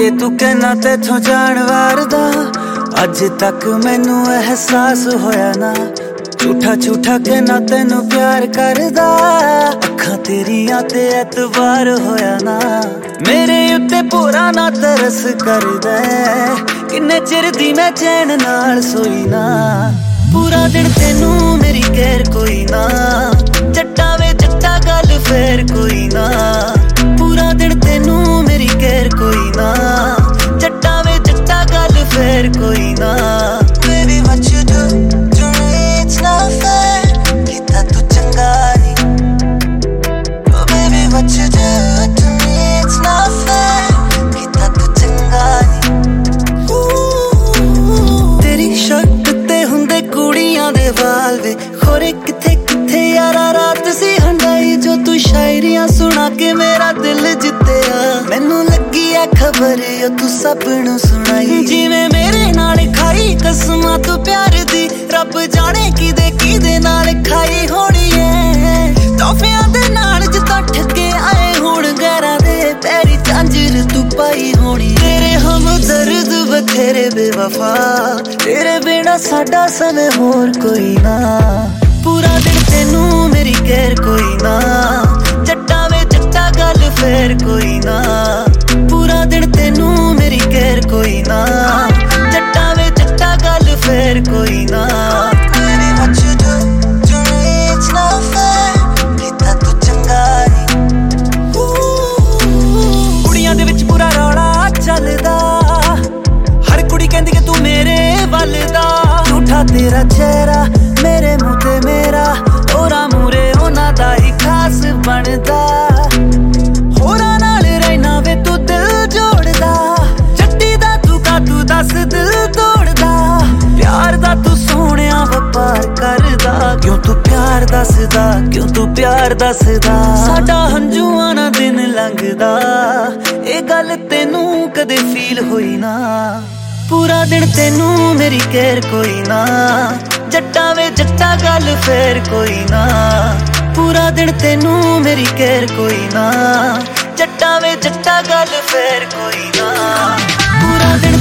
के तू कहना तेथों जान वारदा अज तक मैनू एहसास होया ना झूठा झूठा कहना तेनू प्यार करदा अखां तेरियां ते एतबार होया ना मेरे उत्ते पूरा ना तरस करदा किन्ने चिर दी मैं चैन नाल सोई ना पूरा दिन तेनू मेरी केयर कोई ना जट्टा वे जट्टा गल फेर कोई ना पूरा दिन तेनू मेरी केयर कोई ना जट्टा वे जट्टा गल फेर कोई ना Baby what you do to me it's not fair किता तू चंगा नहीं Oh baby what you do to me it's not fair किता तू चंगा नहीं तेरी शक ते हुंदे कुड़ियां दे वाल वे खोरे किथे किथे यारा रात सी हंडाई जो तू शायरियां सुना के मेरा दिल जित्तिया मैनू लगी है खबर यो तू सब नू सुनाई जिवें मेरे नाल खाई कसमां तू प्यार दी रब जाने किदे नाल खाई होनी है तोहफियां दे नाल जिद्दां ठगे आए हुण गैरां दे पैरी झांजर तू पाई होनी तेरे हमदर्द बथेरे बेवफा तेरे बिना साडा समय होर कोई ना पूरा दिन तेनू मेरी केयर कोई ना जट्टा वे जट्टा गल फेर कोई ना पूरा दिन तेनू मेरी केयर कोई ना जट्टा वे जट्टा गल फेर कोई ना Baby what you do to me it's not fair किता तू चंगा नहीं कुड़ियां दे विच पूरा रौला चलदा हर कुड़ी कहंदी कि तू मेरे वल दा झूठा तेरा चेहरा मेरे मुंह ते मेरा होरा मूरे होना दा ही खास बनदा होरा नाल रहना वे तू दिल जोड़दा जट्टी दा तू दस दिल तोड़दा प्यार दा तू सोहणिया वपार करदा क्यों तू प्यार दसदा क्यों तू प्यार दसदा साडा हंझूआं ना दिन लंघदा ए गल तेनू कदे फील होई ना पूरा दिन तेनू मेरी केयर कोई ना जट्टा वे जट्टा गल फेर कोई ना पूरा दिन तेनू मेरी केयर कोई ना जट्टा वे जट्टा गल फेर कोई ना पूरा दिन